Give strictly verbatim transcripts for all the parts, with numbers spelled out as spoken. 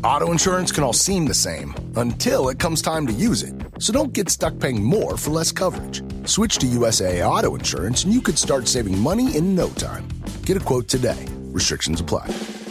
Auto insurance can all seem the same until it comes time to use it. So don't get stuck paying more for less coverage. Switch to U S A A Auto Insurance and you could start saving money in no time. Get a quote today. Restrictions apply.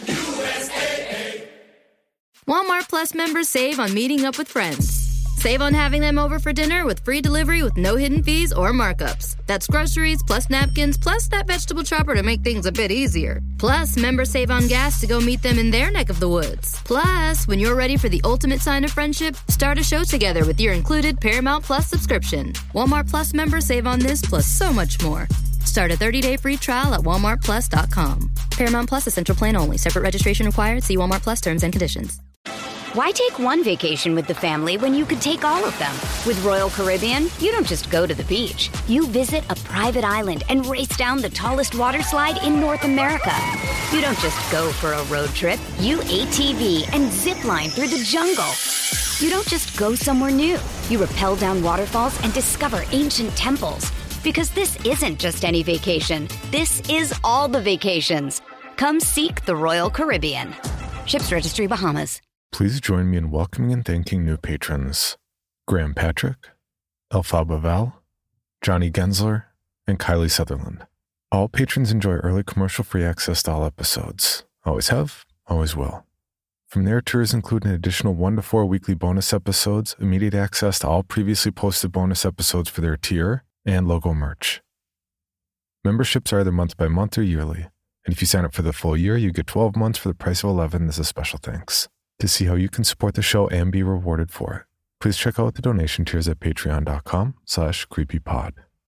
Walmart Plus members save on meeting up with friends. Save on having them over for dinner with free delivery with no hidden fees or markups. That's groceries, plus napkins, plus that vegetable chopper to make things a bit easier. Plus, members save on gas to go meet them in their neck of the woods. Plus, when you're ready for the ultimate sign of friendship, start a show together with your included Paramount Plus subscription. Walmart Plus members save on this plus so much more. Start a thirty-day free trial at walmart plus dot com. Paramount Plus Essential Plan only. Separate registration required. See Walmart Plus terms and conditions. Why take one vacation with the family when you could take all of them? With Royal Caribbean, you don't just go to the beach. You visit a private island and race down the tallest water slide in North America. You don't just go for a road trip. You A T V and zip line through the jungle. You don't just go somewhere new. You rappel down waterfalls and discover ancient temples. Because this isn't just any vacation. This is all the vacations. Come seek the Royal Caribbean. Ships Registry, Bahamas. Please join me in welcoming and thanking new patrons, Graham Patrick, Elphaba Val, Johnny Gensler, and Kylie Sutherland. All patrons enjoy early commercial-free access to all episodes. Always have, always will. From there, tiers include an additional one to four weekly bonus episodes, immediate access to all previously posted bonus episodes for their tier, and logo merch. Memberships are either month by month or yearly, and if you sign up for the full year, you get twelve months for the price of eleven as a special thanks. To see how you can support the show and be rewarded for it, please check out the donation tiers at patreon.com slash creepypod.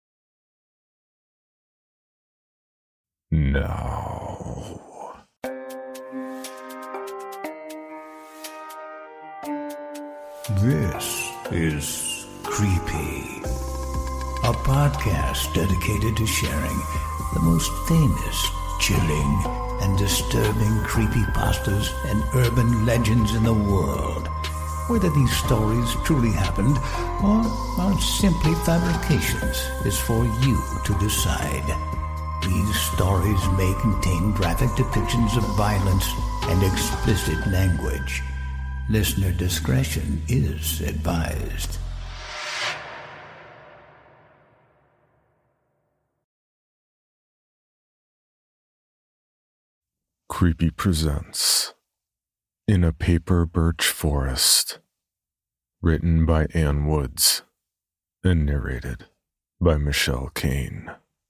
No. This is Creepy, a podcast dedicated to sharing the most famous, chilling, and disturbing creepypastas and urban legends in the world. Whether these stories truly happened or are simply fabrications is for you to decide. These stories may contain graphic depictions of violence and explicit language. Listener discretion is advised. Creepy presents In a Paper Birch Forest, written by Ann Woods and narrated by Michelle Kane.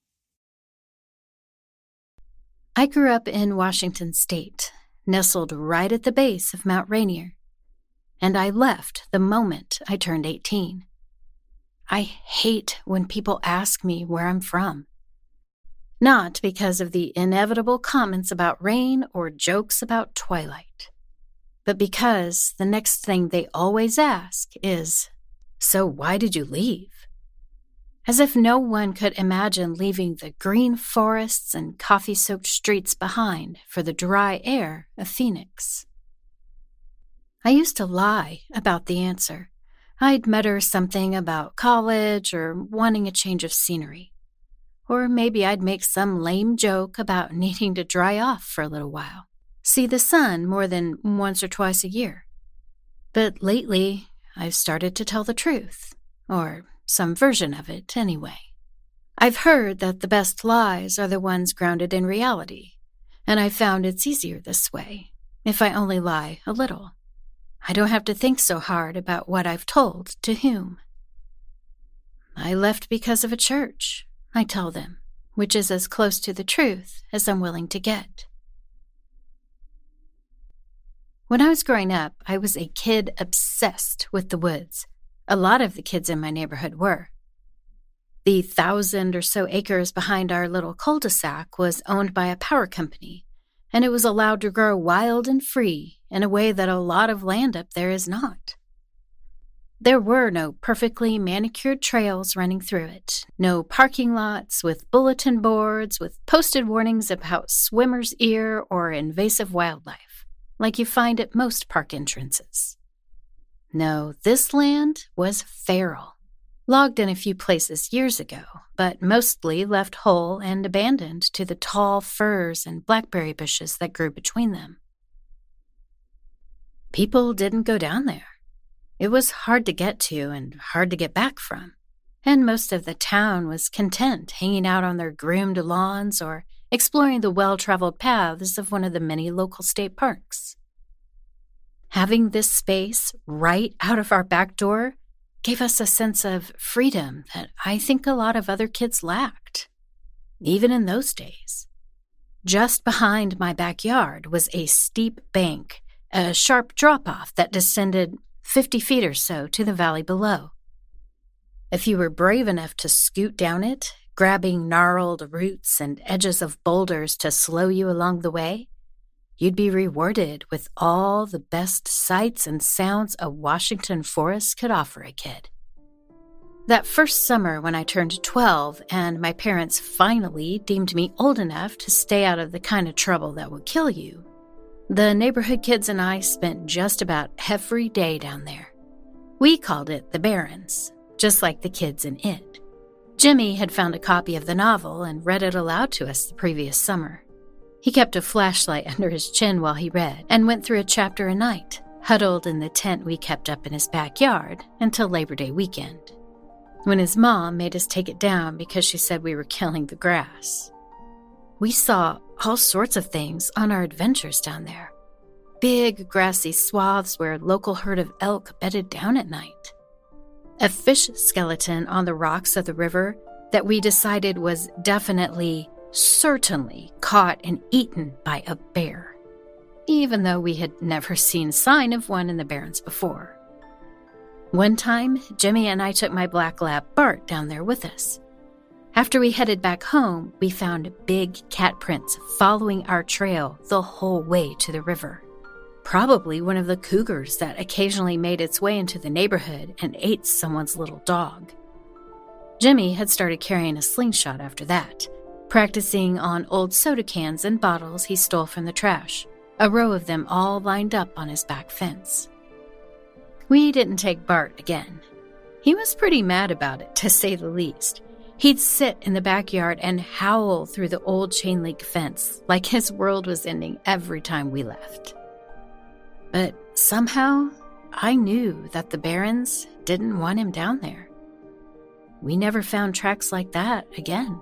I grew up in Washington State, nestled right at the base of Mount Rainier, and I left the moment I turned eighteen. I hate when people ask me where I'm from. Not because of the inevitable comments about rain or jokes about twilight, but because the next thing they always ask is, "So why did you leave?" As if no one could imagine leaving the green forests and coffee-soaked streets behind for the dry air of Phoenix. I used to lie about the answer. I'd mutter something about college or wanting a change of scenery. Or maybe I'd make some lame joke about needing to dry off for a little while, see the sun more than once or twice a year. But lately, I've started to tell the truth, or some version of it anyway. I've heard that the best lies are the ones grounded in reality, and I've found it's easier this way, if I only lie a little. I don't have to think so hard about what I've told to whom. I left because of a church, I tell them, which is as close to the truth as I'm willing to get. When I was growing up, I was a kid obsessed with the woods. A lot of the kids in my neighborhood were. The thousand or so acres behind our little cul-de-sac was owned by a power company, and it was allowed to grow wild and free in a way that a lot of land up there is not. There were no perfectly manicured trails running through it, no parking lots with bulletin boards with posted warnings about swimmer's ear or invasive wildlife, like you find at most park entrances. No, this land was feral, logged in a few places years ago, but mostly left whole and abandoned to the tall firs and blackberry bushes that grew between them. People didn't go down there. It was hard to get to and hard to get back from, and most of the town was content hanging out on their groomed lawns or exploring the well-traveled paths of one of the many local state parks. Having this space right out of our back door gave us a sense of freedom that I think a lot of other kids lacked, even in those days. Just behind my backyard was a steep bank, a sharp drop-off that descended fifty feet or so to the valley below. If you were brave enough to scoot down it, grabbing gnarled roots and edges of boulders to slow you along the way, you'd be rewarded with all the best sights and sounds a Washington forest could offer a kid. That first summer when I turned twelve and my parents finally deemed me old enough to stay out of the kind of trouble that would kill you, the neighborhood kids and I spent just about every day down there. We called it the Barrens, just like the kids in it. Jimmy had found a copy of the novel and read it aloud to us the previous summer. He kept a flashlight under his chin while he read and went through a chapter a night, huddled in the tent we kept up in his backyard until Labor Day weekend, when his mom made us take it down because she said we were killing the grass. We saw all sorts of things on our adventures down there. Big grassy swaths where a local herd of elk bedded down at night. A fish skeleton on the rocks of the river that we decided was definitely, certainly caught and eaten by a bear, even though we had never seen sign of one in the Barrens before. One time, Jimmy and I took my black lab Bart down there with us. After we headed back home, we found big cat prints following our trail the whole way to the river. Probably one of the cougars that occasionally made its way into the neighborhood and ate someone's little dog. Jimmy had started carrying a slingshot after that, practicing on old soda cans and bottles he stole from the trash, a row of them all lined up on his back fence. We didn't take Bart again. He was pretty mad about it, to say the least. He'd sit in the backyard and howl through the old chain link fence like his world was ending every time we left. But somehow, I knew that the Barrens didn't want him down there. We never found tracks like that again.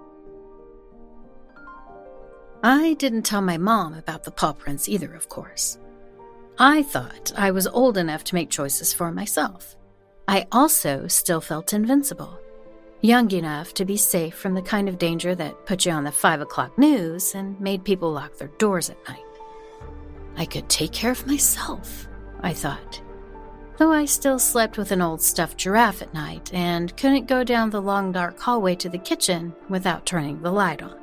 I didn't tell my mom about the paw prints either, of course. I thought I was old enough to make choices for myself. I also still felt invincible, young enough to be safe from the kind of danger that put you on the five o'clock news and made people lock their doors at night. I could take care of myself, I thought, though I still slept with an old stuffed giraffe at night and couldn't go down the long dark hallway to the kitchen without turning the light on.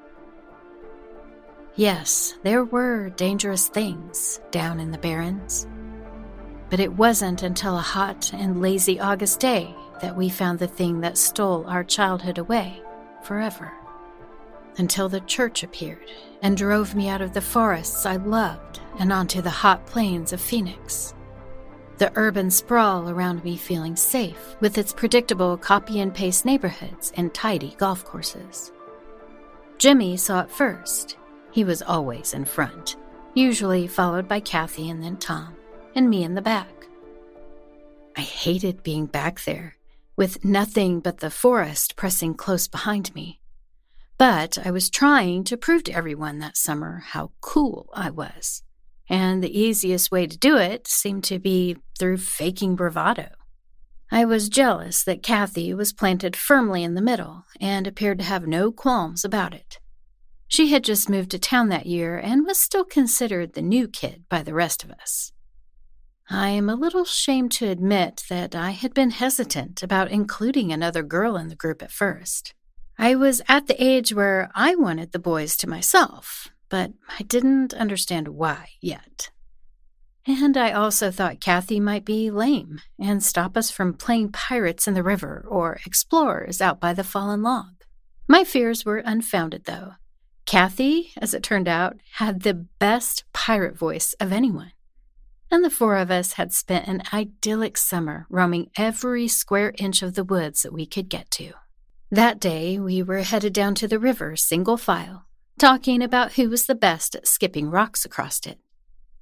Yes, there were dangerous things down in the Barrens, but it wasn't until a hot and lazy August day that we found the thing that stole our childhood away forever. Until the church appeared and drove me out of the forests I loved and onto the hot plains of Phoenix. The urban sprawl around me feeling safe with its predictable copy-and-paste neighborhoods and tidy golf courses. Jimmy saw it first. He was always in front, usually followed by Kathy and then Tom, and me in the back. I hated being back there, with nothing but the forest pressing close behind me. But I was trying to prove to everyone that summer how cool I was, and the easiest way to do it seemed to be through faking bravado. I was jealous that Kathy was planted firmly in the middle and appeared to have no qualms about it. She had just moved to town that year and was still considered the new kid by the rest of us. I am a little ashamed to admit that I had been hesitant about including another girl in the group at first. I was at the age where I wanted the boys to myself, but I didn't understand why yet. And I also thought Kathy might be lame and stop us from playing pirates in the river or explorers out by the fallen log. My fears were unfounded, though. Kathy, as it turned out, had the best pirate voice of anyone. And the four of us had spent an idyllic summer roaming every square inch of the woods that we could get to. That day, we were headed down to the river single file, talking about who was the best at skipping rocks across it.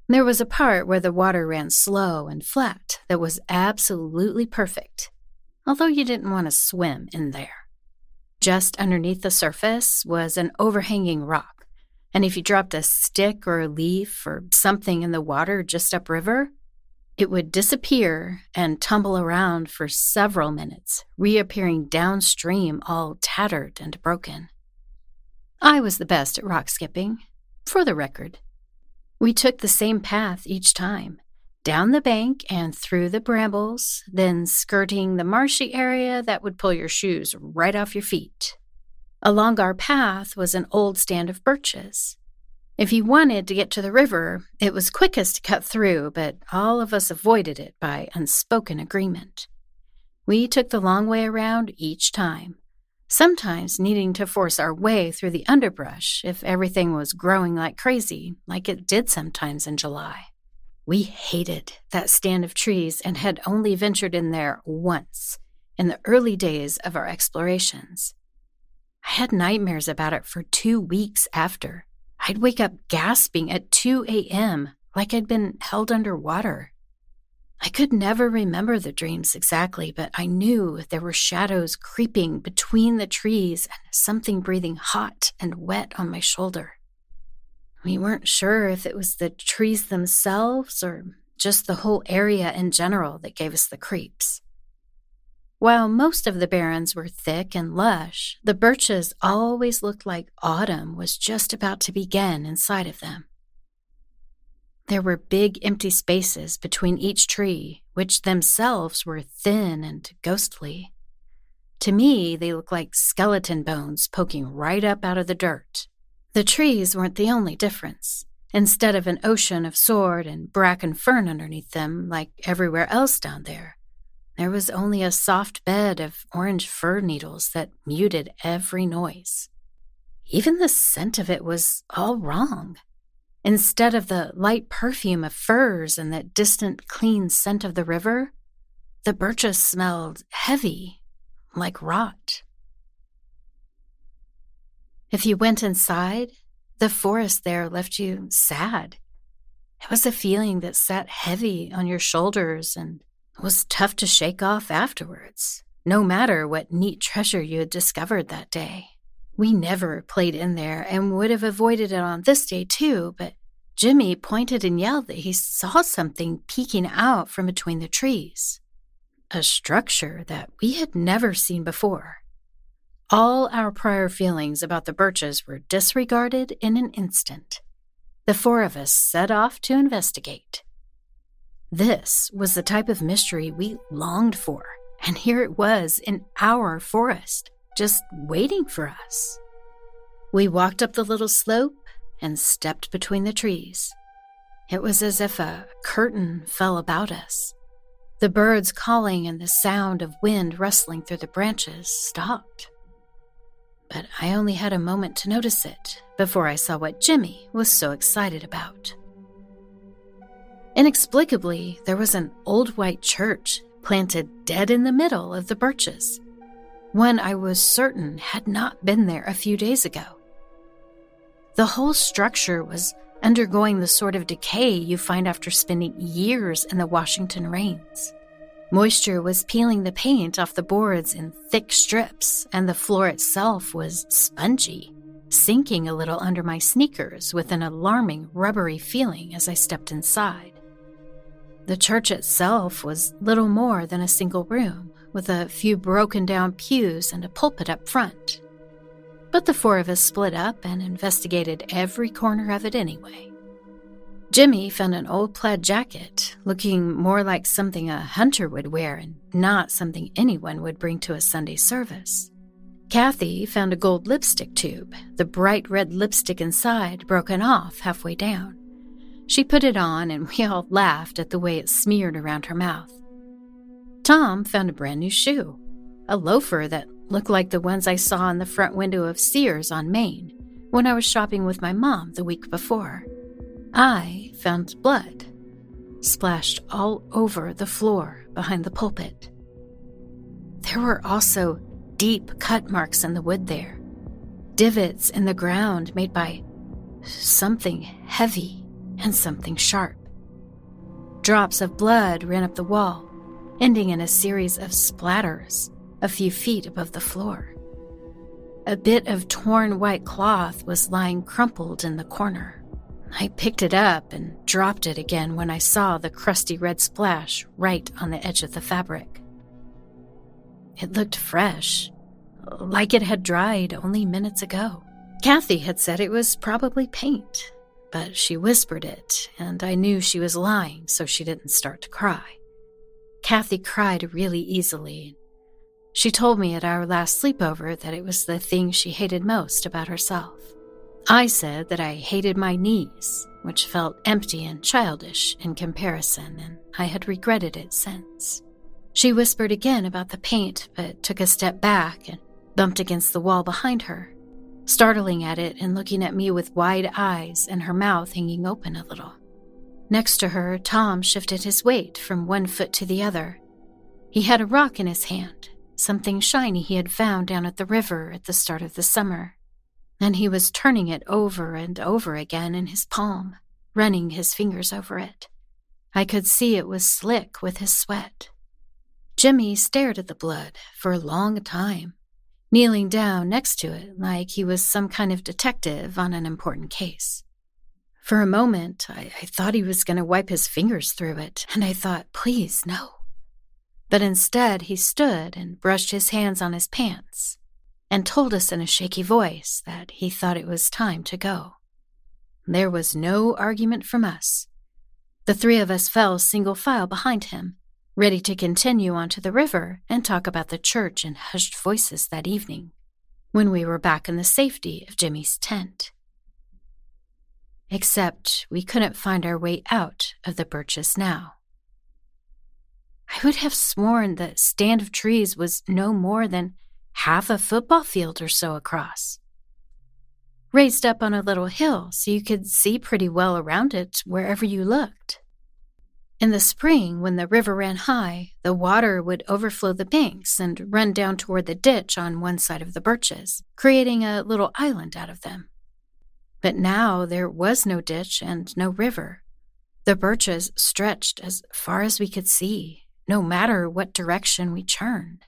There was a part where the water ran slow and flat that was absolutely perfect, although you didn't want to swim in there. Just underneath the surface was an overhanging rock, and if you dropped a stick or a leaf or something in the water just upriver, it would disappear and tumble around for several minutes, reappearing downstream all tattered and broken. I was the best at rock skipping, for the record. We took the same path each time, down the bank and through the brambles, then skirting the marshy area that would pull your shoes right off your feet. Along our path was an old stand of birches. If you wanted to get to the river, it was quickest to cut through, but all of us avoided it by unspoken agreement. We took the long way around each time, sometimes needing to force our way through the underbrush if everything was growing like crazy, like it did sometimes in July. We hated that stand of trees and had only ventured in there once, in the early days of our explorations. I had nightmares about it for two weeks after. I'd wake up gasping at two a.m. like I'd been held underwater. I could never remember the dreams exactly, but I knew there were shadows creeping between the trees and something breathing hot and wet on my shoulder. We weren't sure if it was the trees themselves or just the whole area in general that gave us the creeps. While most of the barrens were thick and lush, the birches always looked like autumn was just about to begin inside of them. There were big empty spaces between each tree, which themselves were thin and ghostly. To me, they looked like skeleton bones poking right up out of the dirt. The trees weren't the only difference. Instead of an ocean of sword and bracken fern underneath them, like everywhere else down there, there was only a soft bed of orange fir needles that muted every noise. Even the scent of it was all wrong. Instead of the light perfume of firs and that distant, clean scent of the river, the birches smelled heavy, like rot. If you went inside, the forest there left you sad. It was a feeling that sat heavy on your shoulders and was tough to shake off afterwards, no matter what neat treasure you had discovered that day. We never played in there and would have avoided it on this day too, but Jimmy pointed and yelled that he saw something peeking out from between the trees. A structure that we had never seen before. All our prior feelings about the birches were disregarded in an instant. The four of us set off to investigate. This was the type of mystery we longed for, and here it was in our forest, just waiting for us. We walked up the little slope and stepped between the trees. It was as if a curtain fell about us. The birds calling and the sound of wind rustling through the branches stopped. But I only had a moment to notice it before I saw what Jimmy was so excited about. Inexplicably, there was an old white church planted dead in the middle of the birches, one I was certain had not been there a few days ago. The whole structure was undergoing the sort of decay you find after spending years in the Washington rains. Moisture was peeling the paint off the boards in thick strips, and the floor itself was spongy, sinking a little under my sneakers with an alarming rubbery feeling as I stepped inside. The church itself was little more than a single room, with a few broken-down pews and a pulpit up front. But the four of us split up and investigated every corner of it anyway. Jimmy found an old plaid jacket, looking more like something a hunter would wear and not something anyone would bring to a Sunday service. Kathy found a gold lipstick tube, the bright red lipstick inside broken off halfway down. She put it on, and we all laughed at the way it smeared around her mouth. Tom found a brand new shoe, a loafer that looked like the ones I saw in the front window of Sears on Main when I was shopping with my mom the week before. I found blood, splashed all over the floor behind the pulpit. There were also deep cut marks in the wood there, divots in the ground made by something heavy and something sharp. Drops of blood ran up the wall, ending in a series of splatters a few feet above the floor. A bit of torn white cloth was lying crumpled in the corner. I picked it up and dropped it again when I saw the crusty red splash right on the edge of the fabric. It looked fresh, like it had dried only minutes ago. Kathy had said it was probably paint, but she whispered it, and I knew she was lying, so she didn't start to cry. Kathy cried really easily. She told me at our last sleepover that it was the thing she hated most about herself. I said that I hated my knees, which felt empty and childish in comparison, and I had regretted it since. She whispered again about the paint, but took a step back and bumped against the wall behind her, startling at it and looking at me with wide eyes and her mouth hanging open a little. Next to her, Tom shifted his weight from one foot to the other. He had a rock in his hand, something shiny he had found down at the river at the start of the summer, and he was turning it over and over again in his palm, running his fingers over it. I could see it was slick with his sweat. Jimmy stared at the blood for a long time, kneeling down next to it like he was some kind of detective on an important case. For a moment, I, I thought he was going to wipe his fingers through it, and I thought, please, no. But instead, he stood and brushed his hands on his pants and told us in a shaky voice that he thought it was time to go. There was no argument from us. The three of us fell single file behind him, ready to continue on to the river and talk about the church in hushed voices that evening, when we were back in the safety of Jimmy's tent. Except we couldn't find our way out of the birches now. I would have sworn the stand of trees was no more than half a football field or so across, raised up on a little hill so you could see pretty well around it wherever you looked. In the spring, when the river ran high, the water would overflow the banks and run down toward the ditch on one side of the birches, creating a little island out of them. But now there was no ditch and no river. The birches stretched as far as we could see, no matter what direction we turned.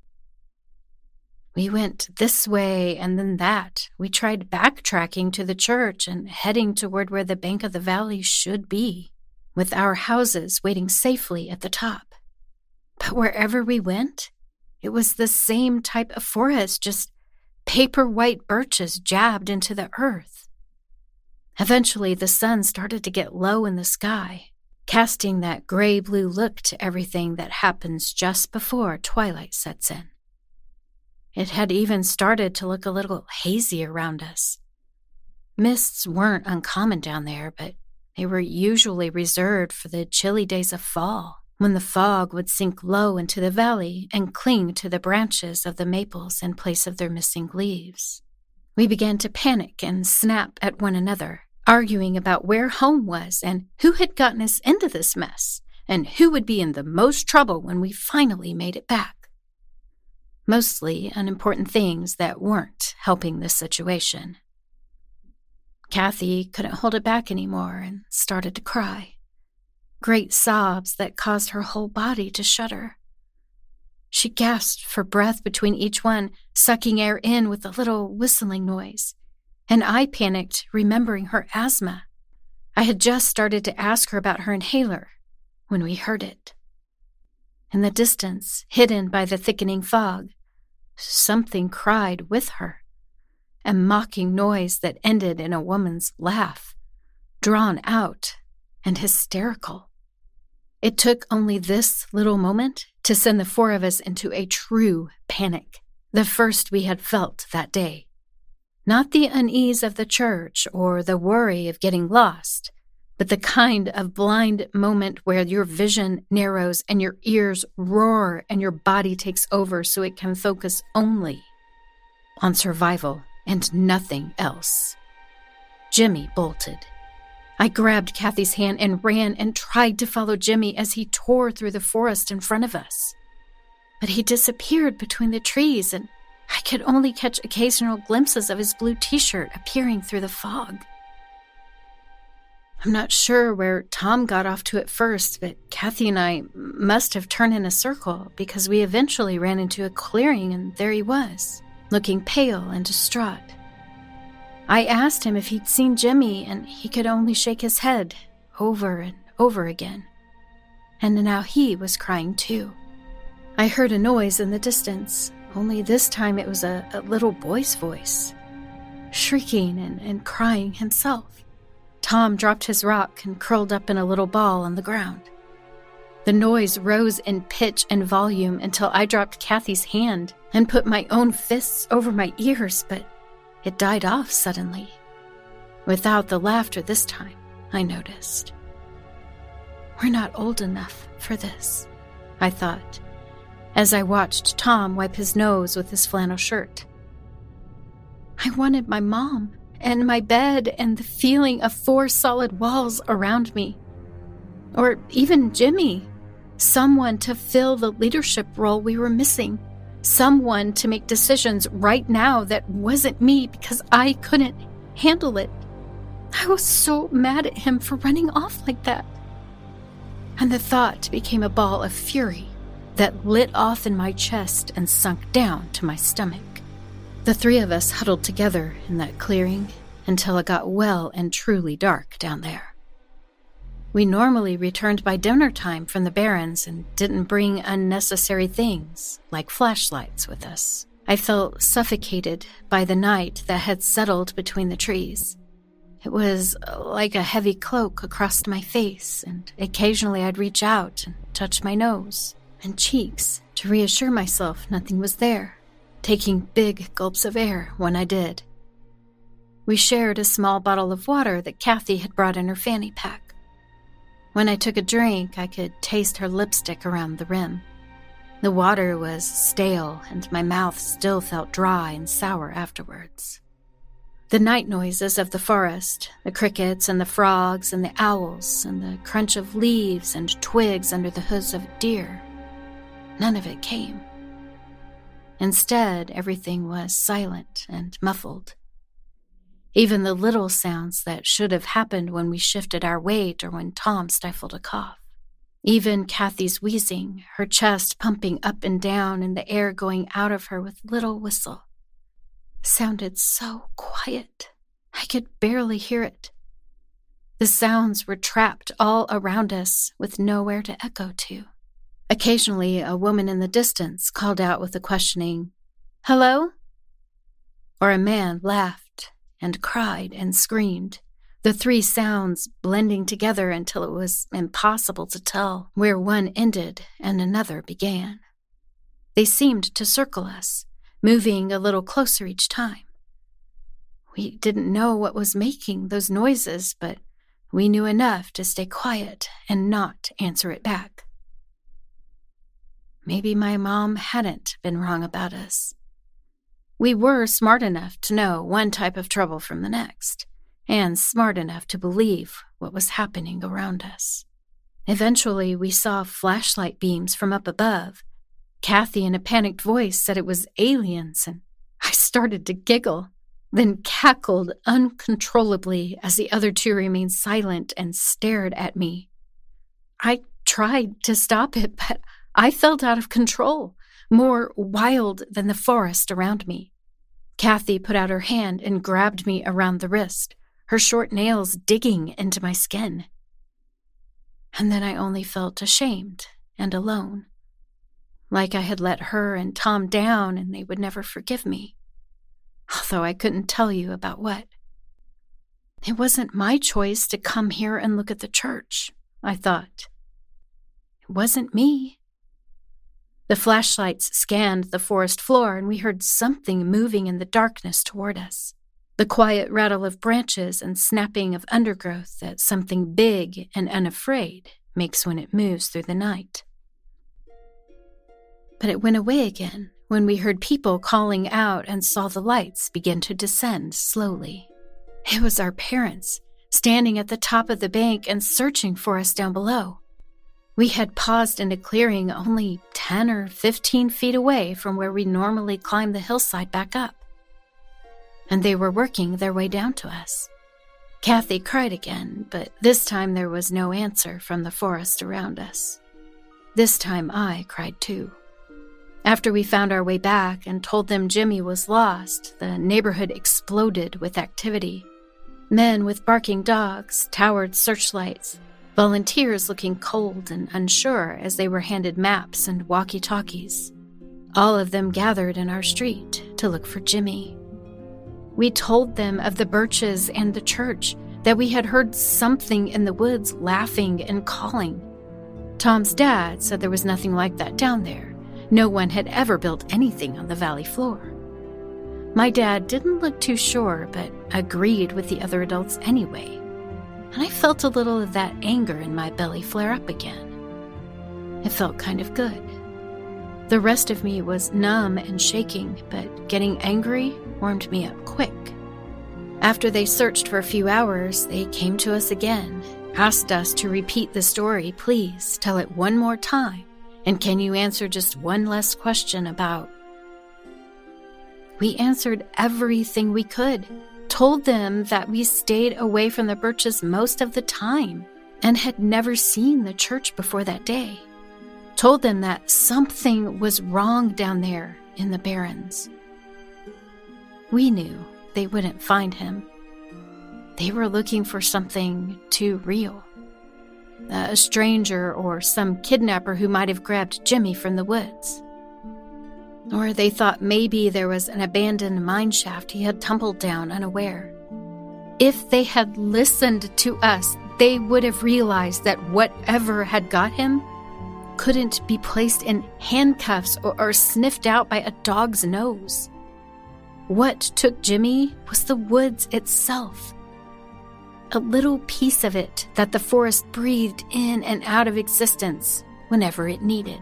We went this way and then that. We tried backtracking to the church and heading toward where the bank of the valley should be, with our houses waiting safely at the top. But wherever we went, it was the same type of forest, just paper-white birches jabbed into the earth. Eventually, the sun started to get low in the sky, casting that gray-blue look to everything that happens just before twilight sets in. It had even started to look a little hazy around us. Mists weren't uncommon down there, but they were usually reserved for the chilly days of fall, when the fog would sink low into the valley and cling to the branches of the maples in place of their missing leaves. We began to panic and snap at one another, arguing about where home was and who had gotten us into this mess, and who would be in the most trouble when we finally made it back. Mostly unimportant things that weren't helping the situation. Kathy couldn't hold it back anymore and started to cry. Great sobs that caused her whole body to shudder. She gasped for breath between each one, sucking air in with a little whistling noise. And I panicked, remembering her asthma. I had just started to ask her about her inhaler when we heard it. In the distance, hidden by the thickening fog, something cried with her, a mocking noise that ended in a woman's laugh, drawn out and hysterical. It took only this little moment to send the four of us into a true panic, the first we had felt that day. Not the unease of the church or the worry of getting lost, but the kind of blind moment where your vision narrows and your ears roar and your body takes over so it can focus only on survival and nothing else. Jimmy bolted. I grabbed Kathy's hand and ran and tried to follow Jimmy as he tore through the forest in front of us. But he disappeared between the trees, and I could only catch occasional glimpses of his blue t-shirt appearing through the fog. I'm not sure where Tom got off to at first, but Kathy and I must have turned in a circle because we eventually ran into a clearing and there he was, looking pale and distraught. I asked him if he'd seen Jimmy and he could only shake his head over and over again. And now he was crying too. I heard a noise in the distance, only this time it was a, a little boy's voice, shrieking and, and crying himself. Tom dropped his rock and curled up in a little ball on the ground. The noise rose in pitch and volume until I dropped Kathy's hand and put my own fists over my ears, but it died off suddenly. Without the laughter this time, I noticed. We're not old enough for this, I thought, as I watched Tom wipe his nose with his flannel shirt. I wanted my mom and my bed and the feeling of four solid walls around me. Or even Jimmy, someone to fill the leadership role we were missing. Someone to make decisions right now that wasn't me because I couldn't handle it. I was so mad at him for running off like that. And the thought became a ball of fury that lit off in my chest and sunk down to my stomach. The three of us huddled together in that clearing until it got well and truly dark down there. We normally returned by dinner time from the Barrens and didn't bring unnecessary things like flashlights with us. I felt suffocated by the night that had settled between the trees. It was like a heavy cloak across my face, and occasionally I'd reach out and touch my nose and cheeks to reassure myself nothing was there, taking big gulps of air when I did. We shared a small bottle of water that Kathy had brought in her fanny pack. When I took a drink, I could taste her lipstick around the rim. The water was stale, and my mouth still felt dry and sour afterwards. The night noises of the forest, the crickets and the frogs and the owls and the crunch of leaves and twigs under the hooves of deer, none of it came. Instead, everything was silent and muffled. Even the little sounds that should have happened when we shifted our weight or when Tom stifled a cough. Even Kathy's wheezing, her chest pumping up and down and the air going out of her with little whistle, sounded so quiet, I could barely hear it. The sounds were trapped all around us with nowhere to echo to. Occasionally, a woman in the distance called out with a questioning, "Hello?" Or a man laughed and cried and screamed, the three sounds blending together until it was impossible to tell where one ended and another began. They seemed to circle us, moving a little closer each time. We didn't know what was making those noises, but we knew enough to stay quiet and not answer it back. Maybe my mom hadn't been wrong about us. We were smart enough to know one type of trouble from the next, and smart enough to believe what was happening around us. Eventually, we saw flashlight beams from up above. Kathy, in a panicked voice, said it was aliens, and I started to giggle, then cackled uncontrollably as the other two remained silent and stared at me. I tried to stop it, but I felt out of control, more wild than the forest around me. Kathy put out her hand and grabbed me around the wrist, her short nails digging into my skin. And then I only felt ashamed and alone, like I had let her and Tom down and they would never forgive me, although I couldn't tell you about what. It wasn't my choice to come here and look at the church, I thought. It wasn't me. The flashlights scanned the forest floor, and we heard something moving in the darkness toward us. The quiet rattle of branches and snapping of undergrowth that something big and unafraid makes when it moves through the night. But it went away again when we heard people calling out and saw the lights begin to descend slowly. It was our parents, standing at the top of the bank and searching for us down below. We had paused in a clearing only ten or fifteen feet away from where we normally climb the hillside back up. And they were working their way down to us. Kathy cried again, but this time there was no answer from the forest around us. This time I cried too. After we found our way back and told them Jimmy was lost, the neighborhood exploded with activity. Men with barking dogs, towered searchlights, volunteers looking cold and unsure as they were handed maps and walkie-talkies. All of them gathered in our street to look for Jimmy. We told them of the birches and the church, that we had heard something in the woods laughing and calling. Tom's dad said there was nothing like that down there. No one had ever built anything on the valley floor. My dad didn't look too sure, but agreed with the other adults anyway. And I felt a little of that anger in my belly flare up again. It felt kind of good. The rest of me was numb and shaking, but getting angry warmed me up quick. After they searched for a few hours, they came to us again, asked us to repeat the story, please, tell it one more time, and can you answer just one less question about... We answered everything we could, told them that we stayed away from the birches most of the time and had never seen the church before that day. Told them that something was wrong down there in the barrens. We knew they wouldn't find him. They were looking for something too real. A stranger or some kidnapper who might have grabbed Jimmy from the woods. Or they thought maybe there was an abandoned mine shaft he had tumbled down unaware. If they had listened to us, they would have realized that whatever had got him couldn't be placed in handcuffs or, or sniffed out by a dog's nose. What took Jimmy was the woods itself. A little piece of it that the forest breathed in and out of existence whenever it needed.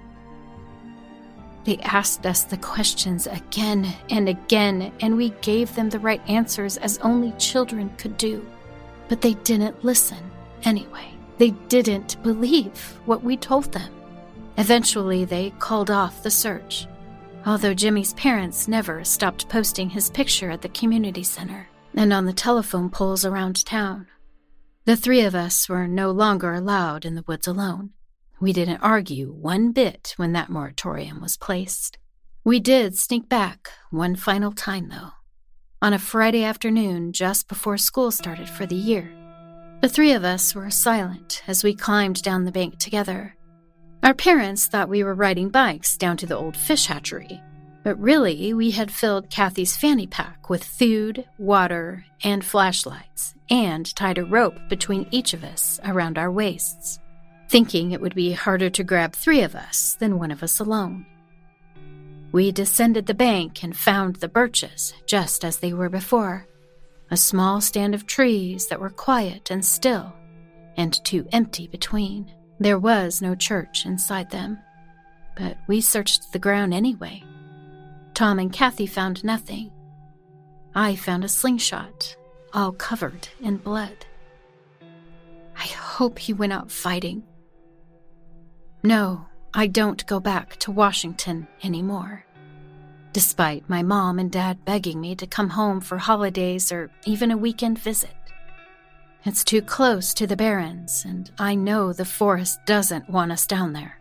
They asked us the questions again and again, and we gave them the right answers as only children could do. But they didn't listen anyway. They didn't believe what we told them. Eventually, they called off the search, although Jimmy's parents never stopped posting his picture at the community center and on the telephone poles around town. The three of us were no longer allowed in the woods alone. We didn't argue one bit when that moratorium was placed. We did sneak back one final time, though, on a Friday afternoon just before school started for the year. The three of us were silent as we climbed down the bank together. Our parents thought we were riding bikes down to the old fish hatchery, but really we had filled Kathy's fanny pack with food, water, and flashlights, and tied a rope between each of us around our waists, thinking it would be harder to grab three of us than one of us alone. We descended the bank and found the birches just as they were before, a small stand of trees that were quiet and still, and too empty between. There was no church inside them, but we searched the ground anyway. Tom and Kathy found nothing. I found a slingshot, all covered in blood. I hope he went out fighting. No, I don't go back to Washington anymore, despite my mom and dad begging me to come home for holidays or even a weekend visit. It's too close to the barrens, and I know the forest doesn't want us down there.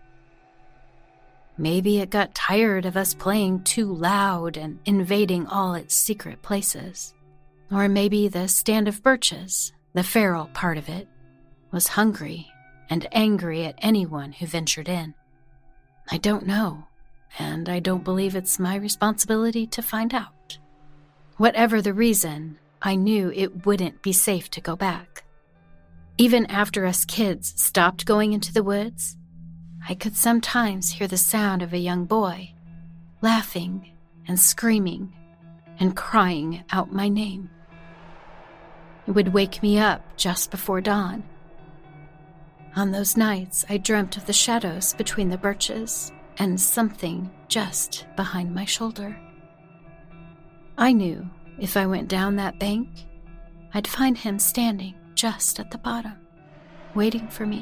Maybe it got tired of us playing too loud and invading all its secret places. Or maybe the stand of birches, the feral part of it, was hungry and angry at anyone who ventured in. I don't know, and I don't believe it's my responsibility to find out. Whatever the reason, I knew it wouldn't be safe to go back. Even after us kids stopped going into the woods, I could sometimes hear the sound of a young boy laughing and screaming and crying out my name. It would wake me up just before dawn. On those nights, I dreamt of the shadows between the birches and something just behind my shoulder. I knew if I went down that bank, I'd find him standing just at the bottom, waiting for me.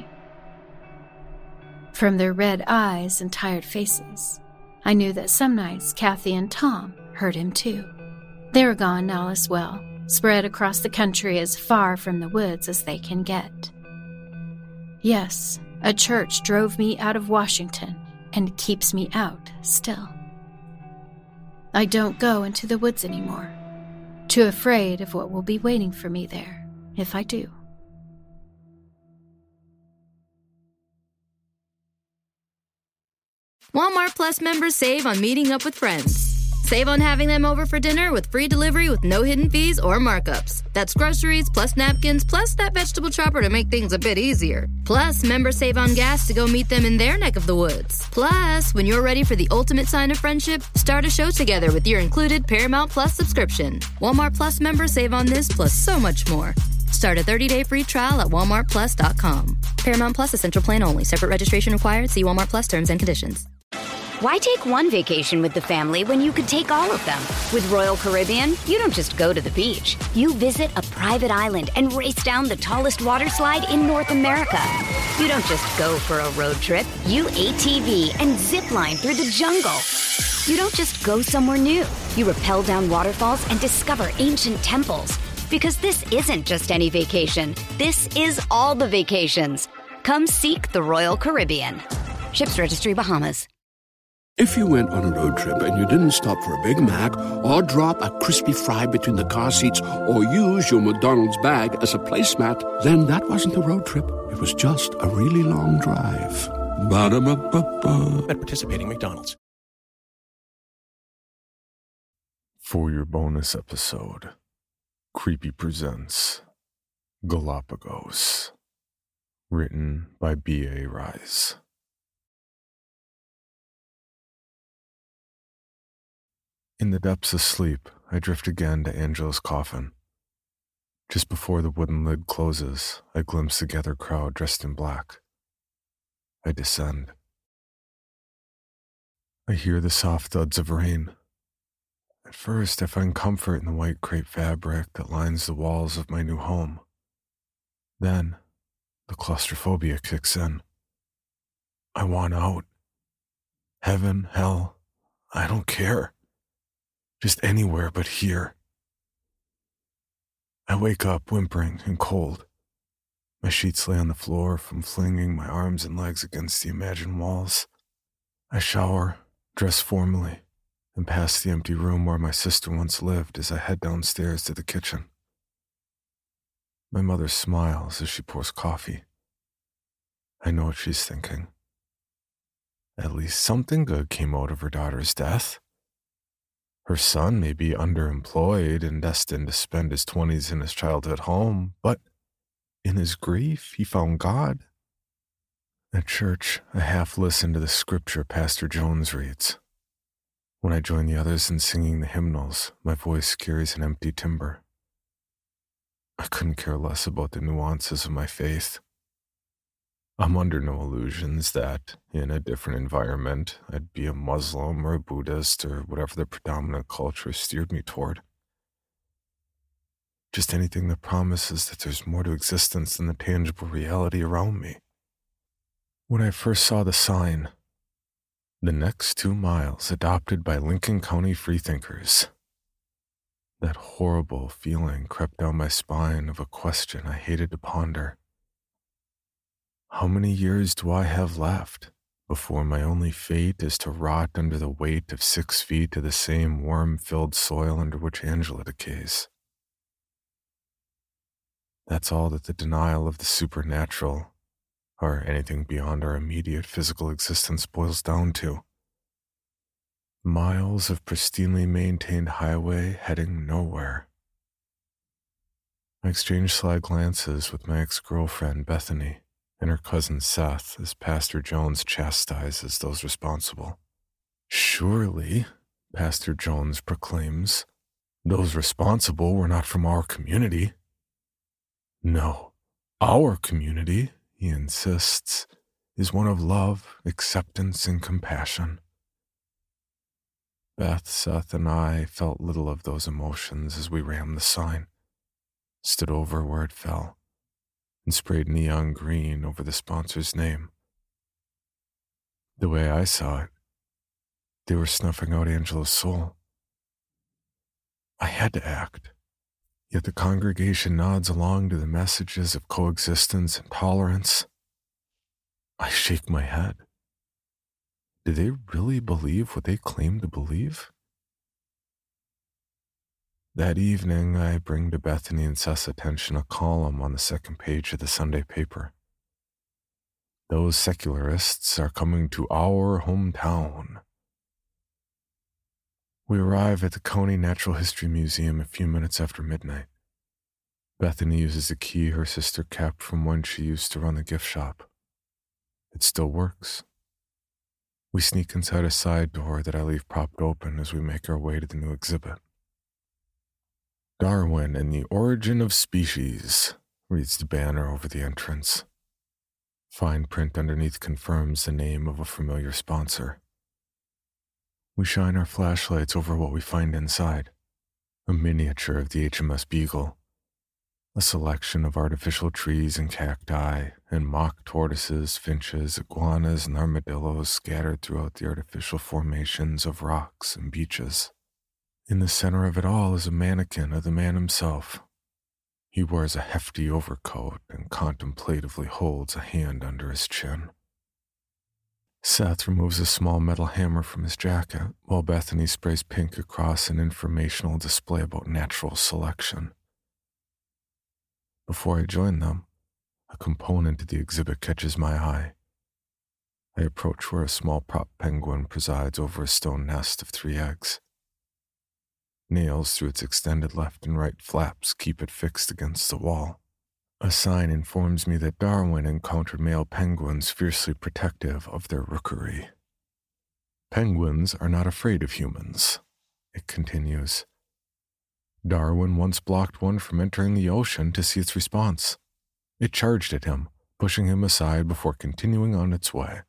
From their red eyes and tired faces, I knew that some nights Kathy and Tom heard him too. They were gone now as well, spread across the country as far from the woods as they can get. Yes, a church drove me out of Washington and keeps me out still. I don't go into the woods anymore, too afraid of what will be waiting for me there if I do. Walmart Plus members save on meeting up with friends. Save on having them over for dinner with free delivery with no hidden fees or markups. That's groceries plus napkins plus that vegetable chopper to make things a bit easier. Plus, members save on gas to go meet them in their neck of the woods. Plus, when you're ready for the ultimate sign of friendship, start a show together with your included Paramount Plus subscription. Walmart Plus members save on this plus so much more. Start a thirty-day free trial at walmart plus dot com. Paramount Plus Essential Plan only. Separate registration required. See Walmart Plus terms and conditions. Why take one vacation with the family when you could take all of them? With Royal Caribbean, you don't just go to the beach. You visit a private island and race down the tallest water slide in North America. You don't just go for a road trip. You A T V and zip line through the jungle. You don't just go somewhere new. You rappel down waterfalls and discover ancient temples. Because this isn't just any vacation. This is all the vacations. Come seek the Royal Caribbean. Ships Registry, Bahamas. If you went on a road trip and you didn't stop for a Big Mac or drop a crispy fry between the car seats or use your McDonald's bag as a placemat, then that wasn't a road trip. It was just a really long drive. Ba-da-ba-ba-ba. At participating McDonald's. For your bonus episode, Creepy presents Galapagos, written by B A Rise. In the depths of sleep, I drift again to Angela's coffin. Just before the wooden lid closes, I glimpse the gathered crowd dressed in black. I descend. I hear the soft thuds of rain. At first, I find comfort in the white crepe fabric that lines the walls of my new home. Then, the claustrophobia kicks in. I want out. Heaven, hell, I don't care. Just anywhere but here. I wake up whimpering and cold. My sheets lay on the floor from flinging my arms and legs against the imagined walls. I shower, dress formally, and pass the empty room where my sister once lived as I head downstairs to the kitchen. My mother smiles as she pours coffee. I know what she's thinking. At least something good came out of her daughter's death. Her son may be underemployed and destined to spend his twenties in his childhood home, but in his grief, he found God. At church, I half listen to the scripture Pastor Jones reads. When I join the others in singing the hymnals, my voice carries an empty timbre. I couldn't care less about the nuances of my faith. I'm under no illusions that, in a different environment, I'd be a Muslim or a Buddhist or whatever the predominant culture steered me toward. Just anything that promises that there's more to existence than the tangible reality around me. When I first saw the sign, the next two miles adopted by Lincoln County freethinkers, that horrible feeling crept down my spine of a question I hated to ponder. How many years do I have left before my only fate is to rot under the weight of six feet of the same worm-filled soil under which Angela decays? That's all that the denial of the supernatural, or anything beyond our immediate physical existence, boils down to. Miles of pristinely maintained highway heading nowhere. I exchange sly glances with my ex-girlfriend, Bethany, and her cousin Seth as Pastor Jones chastises those responsible. Surely, Pastor Jones proclaims, those responsible were not from our community. No, our community, he insists, is one of love, acceptance, and compassion. Beth, Seth, and I felt little of those emotions as we rammed the sign, stood over where it fell, and sprayed neon green over the sponsor's name. The way I saw it, they were snuffing out Angela's soul. I had to act. Yet the congregation nods along to the messages of coexistence and tolerance. I shake my head. Do they really believe what they claim to believe? That evening, I bring to Bethany and Seth's attention a column on the second page of the Sunday paper. Those secularists are coming to our hometown. We arrive at the Coney Natural History Museum a few minutes after midnight. Bethany uses the key her sister kept from when she used to run the gift shop. It still works. We sneak inside a side door that I leave propped open as we make our way to the new exhibit. Darwin and the Origin of Species, reads the banner over the entrance. Fine print underneath confirms the name of a familiar sponsor. We shine our flashlights over what we find inside. A miniature of the H M S Beagle. A selection of artificial trees and cacti, and mock tortoises, finches, iguanas, and armadillos scattered throughout the artificial formations of rocks and beaches. In the center of it all is a mannequin of the man himself. He wears a hefty overcoat and contemplatively holds a hand under his chin. Seth removes a small metal hammer from his jacket, while Bethany sprays pink across an informational display about natural selection. Before I join them, a component of the exhibit catches my eye. I approach where a small prop penguin presides over a stone nest of three eggs. Nails through its extended left and right flaps keep it fixed against the wall. A sign informs me that Darwin encountered male penguins fiercely protective of their rookery. Penguins are not afraid of humans, it continues. Darwin once blocked one from entering the ocean to see its response. It charged at him, pushing him aside before continuing on its way.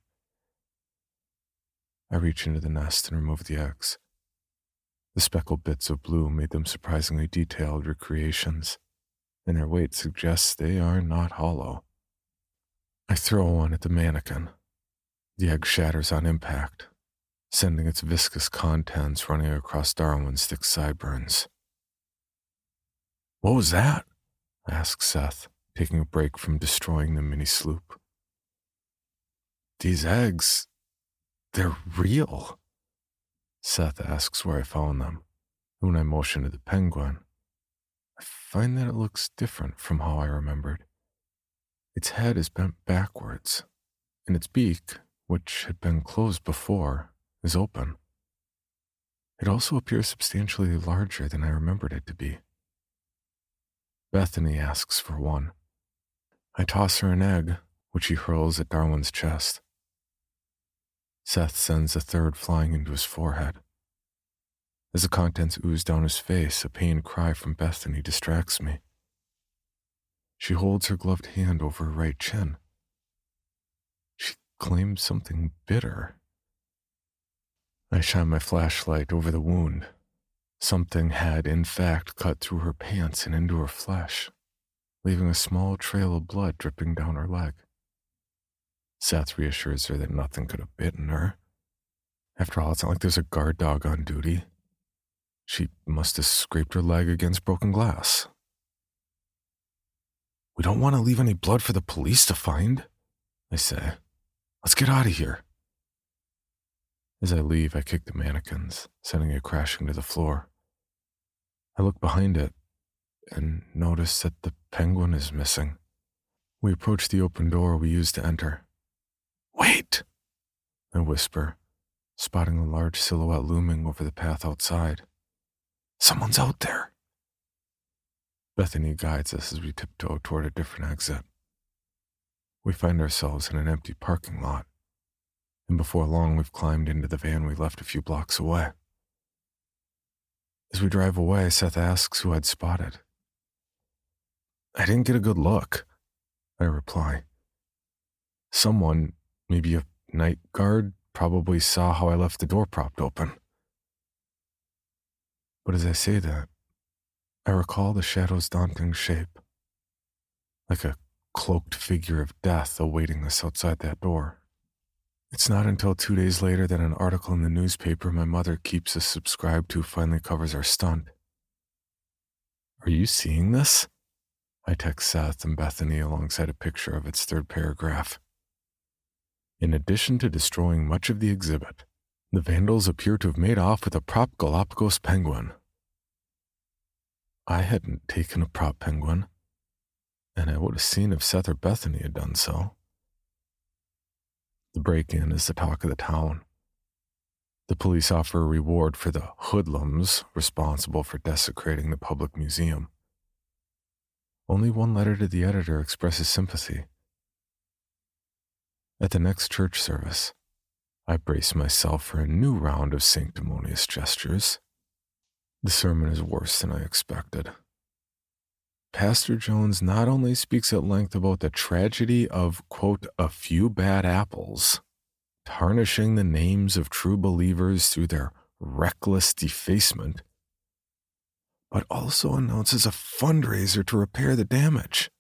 I reach into the nest and remove the eggs. The speckled bits of blue made them surprisingly detailed recreations, and their weight suggests they are not hollow. I throw one at the mannequin. The egg shatters on impact, sending its viscous contents running across Darwin's thick sideburns. "What was that?" asks Seth, taking a break from destroying the mini sloop. "These eggs, they're real." Seth asks where I found them. When I motion to the penguin, I find that it looks different from how I remembered. Its head is bent backwards, and its beak, which had been closed before, is open. It also appears substantially larger than I remembered it to be. Bethany asks for one. I toss her an egg, which she hurls at Darwin's chest. Seth sends a third flying into his forehead. As the contents ooze down his face, a pained cry from Bethany distracts me. She holds her gloved hand over her right chin. She claims something bitter. I shine my flashlight over the wound. Something had, in fact, cut through her pants and into her flesh, leaving a small trail of blood dripping down her leg. Seth reassures her that nothing could have bitten her. After all, it's not like there's a guard dog on duty. She must have scraped her leg against broken glass. "We don't want to leave any blood for the police to find," I say. "Let's get out of here." As I leave, I kick the mannequins, sending it crashing to the floor. I look behind it and notice that the penguin is missing. We approach the open door we used to enter. "Wait!" I whisper, spotting a large silhouette looming over the path outside. "Someone's out there." Bethany guides us as we tiptoe toward a different exit. We find ourselves in an empty parking lot, and before long we've climbed into the van we left a few blocks away. As we drive away, Seth asks who I'd spotted. "I didn't get a good look," I reply. "Someone, maybe a night guard, probably saw how I left the door propped open." But as I say that, I recall the shadow's daunting shape, like a cloaked figure of death awaiting us outside that door. It's not until two days later that an article in the newspaper my mother keeps us subscribed to finally covers our stunt. Our Are you seeing this? I text Seth and Bethany alongside a picture of its third paragraph. In addition to destroying much of the exhibit, the vandals appear to have made off with a prop Galapagos penguin. I hadn't taken a prop penguin, and I would have seen if Seth or Bethany had done so. The break-in is the talk of the town. The police offer a reward for the hoodlums responsible for desecrating the public museum. Only one letter to the editor expresses sympathy. At the next church service, I brace myself for a new round of sanctimonious gestures. The sermon is worse than I expected. Pastor Jones not only speaks at length about the tragedy of, quote, a few bad apples, tarnishing the names of true believers through their reckless defacement, but also announces a fundraiser to repair the damage.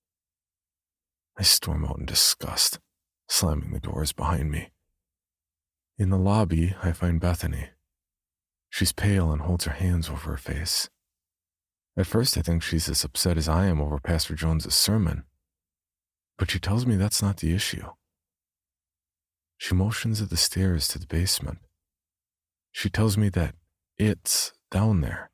I storm out in disgust, slamming the doors behind me. In the lobby, I find Bethany. She's pale and holds her hands over her face. At first, I think she's as upset as I am over Pastor Jones's sermon, but she tells me that's not the issue. She motions at the stairs to the basement. She tells me that it's down there.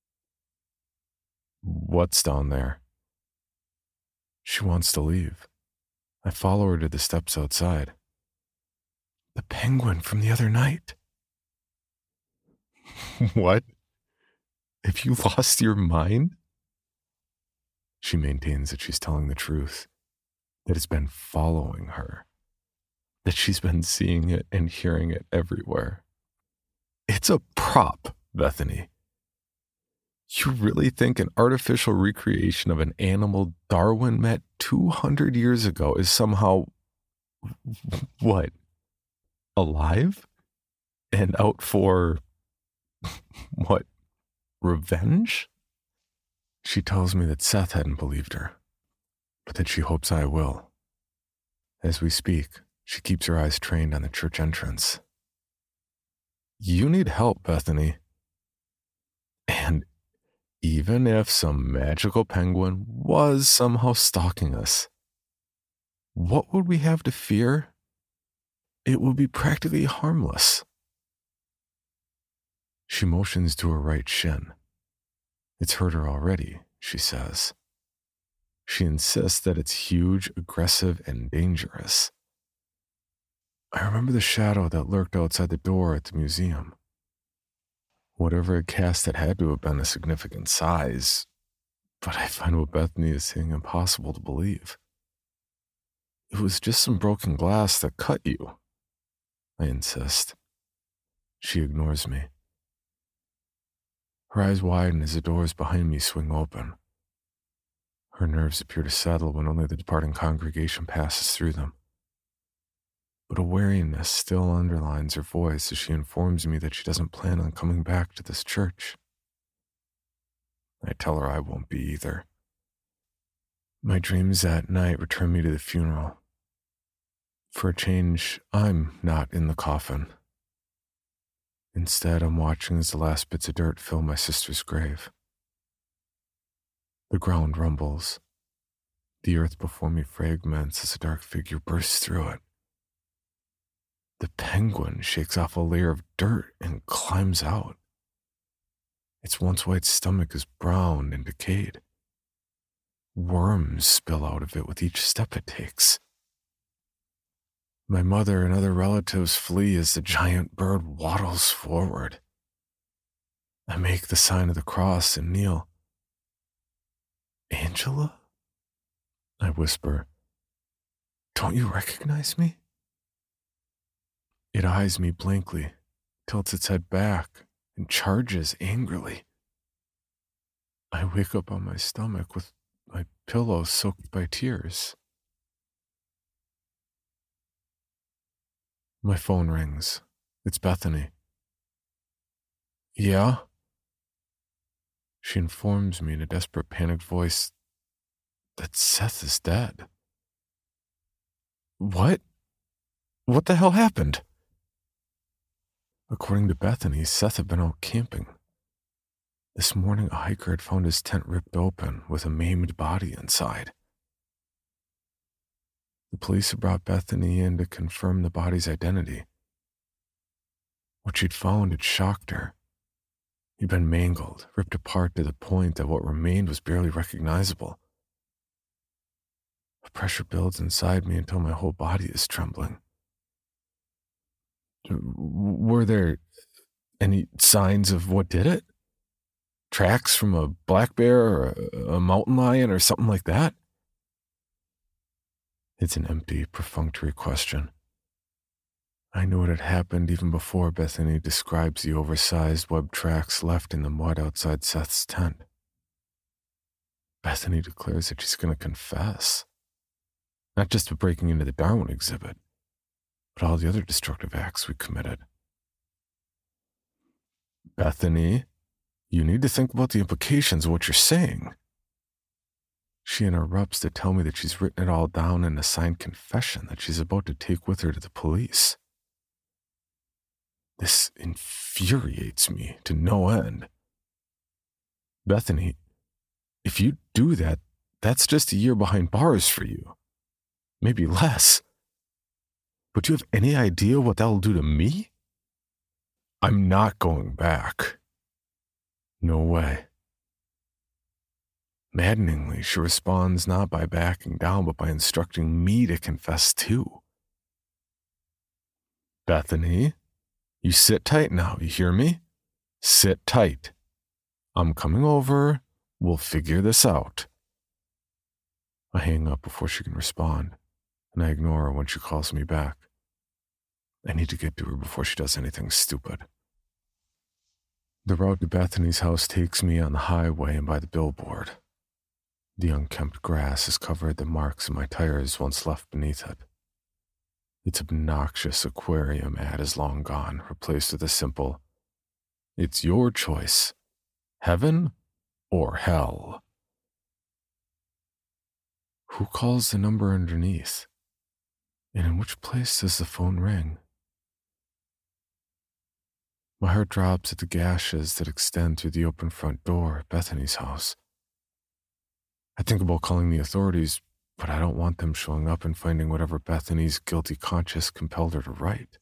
What's down there? She wants to leave. I follow her to the steps outside. The penguin from the other night. What? Have you lost your mind? She maintains that she's telling the truth, that it's been following her, that she's been seeing it and hearing it everywhere. It's a prop, Bethany. You really think an artificial recreation of an animal Darwin met two hundred years ago is somehow, what, alive? And out for, what, revenge? She tells me that Seth hadn't believed her, but that she hopes I will. As we speak, she keeps her eyes trained on the church entrance. You need help, Bethany. And even if some magical penguin was somehow stalking us, what would we have to fear? It would be practically harmless. She motions to her right shin. It's hurt her already, she says. She insists that it's huge, aggressive, and dangerous. I remember the shadow that lurked outside the door at the museum. Whatever it cast, it had to have been a significant size, but I find what Bethany is saying impossible to believe. It was just some broken glass that cut you, I insist. She ignores me. Her eyes widen as the doors behind me swing open. Her nerves appear to settle when only the departing congregation passes through them. But a wariness still underlines her voice as she informs me that she doesn't plan on coming back to this church. I tell her I won't be either. My dreams that night return me to the funeral. For a change, I'm not in the coffin. Instead, I'm watching as the last bits of dirt fill my sister's grave. The ground rumbles. The earth before me fragments as a dark figure bursts through it. The penguin shakes off a layer of dirt and climbs out. Its once white stomach is brown and decayed. Worms spill out of it with each step it takes. My mother and other relatives flee as the giant bird waddles forward. I make the sign of the cross and kneel. Angela? I whisper. Don't you recognize me? It eyes me blankly, tilts its head back, and charges angrily. I wake up on my stomach with my pillow soaked by tears. My phone rings. It's Bethany. Yeah? She informs me in a desperate, panicked voice that Seth is dead. What? What the hell happened? According to Bethany, Seth had been out camping. This morning, a hiker had found his tent ripped open with a maimed body inside. The police had brought Bethany in to confirm the body's identity. What she'd found had shocked her. He'd been mangled, ripped apart to the point that what remained was barely recognizable. The pressure builds inside me until my whole body is trembling. Were there any signs of what did it? Tracks from a black bear or a, a mountain lion or something like that? It's an empty, perfunctory question. I knew it had happened even before Bethany describes the oversized web tracks left in the mud outside Seth's tent. Bethany declares that she's going to confess. Not just for breaking into the Darwin exhibit, but all the other destructive acts we committed. Bethany, you need to think about the implications of what you're saying. She interrupts to tell me that she's written it all down in a signed confession that she's about to take with her to the police. This infuriates me to no end. Bethany, if you do that, that's just a year behind bars for you. Maybe less. But do you have any idea what that'll do to me? I'm not going back. No way. Maddeningly, she responds not by backing down, but by instructing me to confess too. Bethany, you sit tight now, you hear me? Sit tight. I'm coming over. We'll figure this out. I hang up before she can respond, and I ignore her when she calls me back. I need to get to her before she does anything stupid. The road to Bethany's house takes me on the highway and by the billboard. The unkempt grass has covered the marks of my tires once left beneath it. Its obnoxious aquarium ad is long gone, replaced with a simple, "It's your choice, heaven or hell." Who calls the number underneath? And in which place does the phone ring? My heart drops at the gashes that extend through the open front door at Bethany's house. I think about calling the authorities, but I don't want them showing up and finding whatever Bethany's guilty conscience compelled her to write.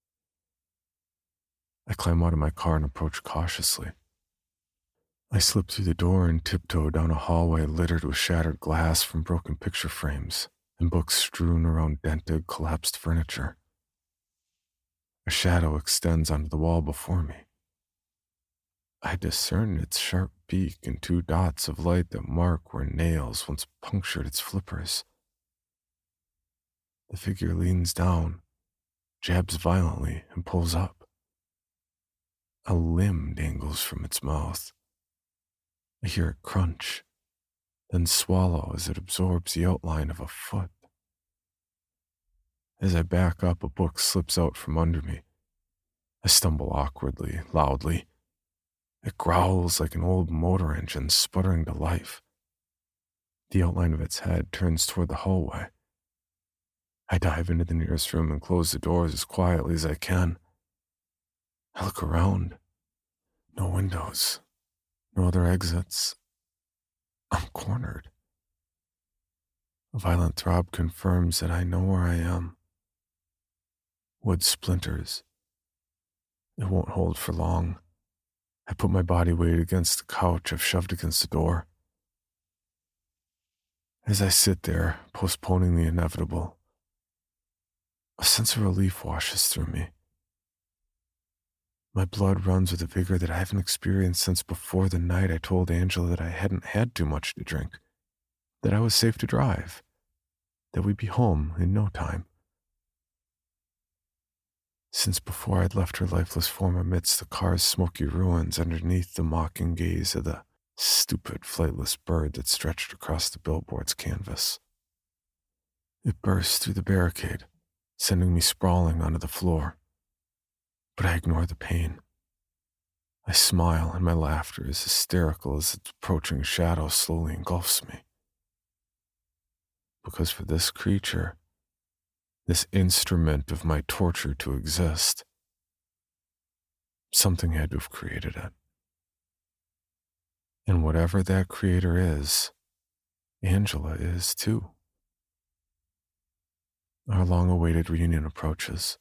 I climb out of my car and approach cautiously. I slip through the door and tiptoe down a hallway littered with shattered glass from broken picture frames and books strewn around dented, collapsed furniture. A shadow extends onto the wall before me. I discern its sharp beak and two dots of light that mark where nails once punctured its flippers. The figure leans down, jabs violently, and pulls up. A limb dangles from its mouth. I hear it crunch, then swallow as it absorbs the outline of a foot. As I back up, a book slips out from under me. I stumble awkwardly, loudly. It growls like an old motor engine sputtering to life. The outline of its head turns toward the hallway. I dive into the nearest room and close the doors as quietly as I can. I look around. No windows. No other exits. I'm cornered. A violent throb confirms that I know where I am. Wood splinters. It won't hold for long. I put my body weight against the couch I've shoved against the door. As I sit there, postponing the inevitable, a sense of relief washes through me. My blood runs with a vigor that I haven't experienced since before the night I told Angela that I hadn't had too much to drink, that I was safe to drive, that we'd be home in no time. Since before I'd left her lifeless form amidst the car's smoky ruins underneath the mocking gaze of the stupid, flightless bird that stretched across the billboard's canvas. It burst through the barricade, sending me sprawling onto the floor. But I ignore the pain. I smile, and my laughter is hysterical as its approaching shadow slowly engulfs me. Because for this creature, this instrument of my torture to exist, something had to have created it. And whatever that creator is, Angela is too. Our long-awaited reunion approaches.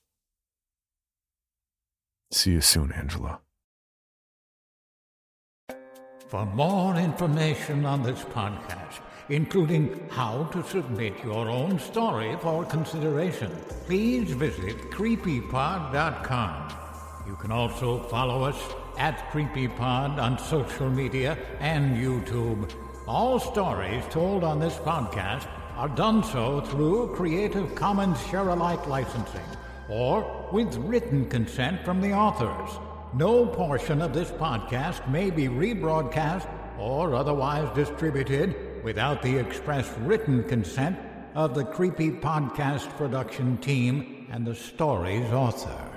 See you soon, Angela. For more information on this podcast, including how to submit your own story for consideration, please visit creepypod dot com. You can also follow us at CreepyPod on social media and YouTube. All stories told on this podcast are done so through Creative Commons Share-alike licensing or with written consent from the authors. No portion of this podcast may be rebroadcast or otherwise distributed without the express written consent of the Creepy Podcast production team and the story's author.